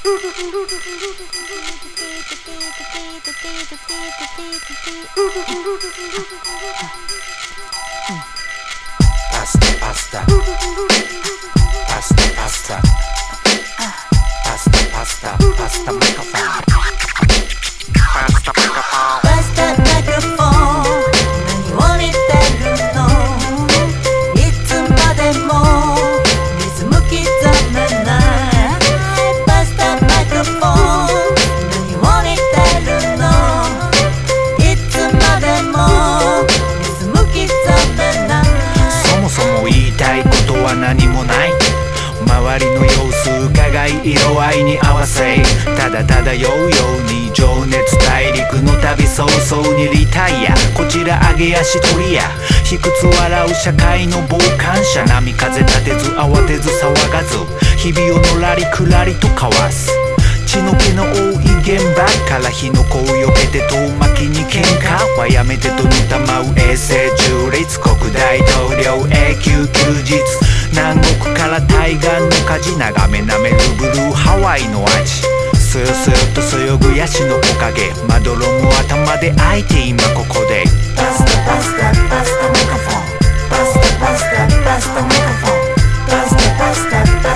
何もない周りの様子伺い色合いに合わせただ漂うように情熱大陸の旅早々にリタイアこちら上げ足取りや卑屈笑う社会の傍観者波風立てず慌てず騒がず日々をのらりくらりと交わす血の気の多い現場から火の粉をよけて遠巻きに喧嘩はやめてとぬたまう永世中立国大統領永久休日南国から対岸の火事眺めなめるブルーハワイの味そよそよとそよぐヤシの木陰まどろむ頭で開いて今ここで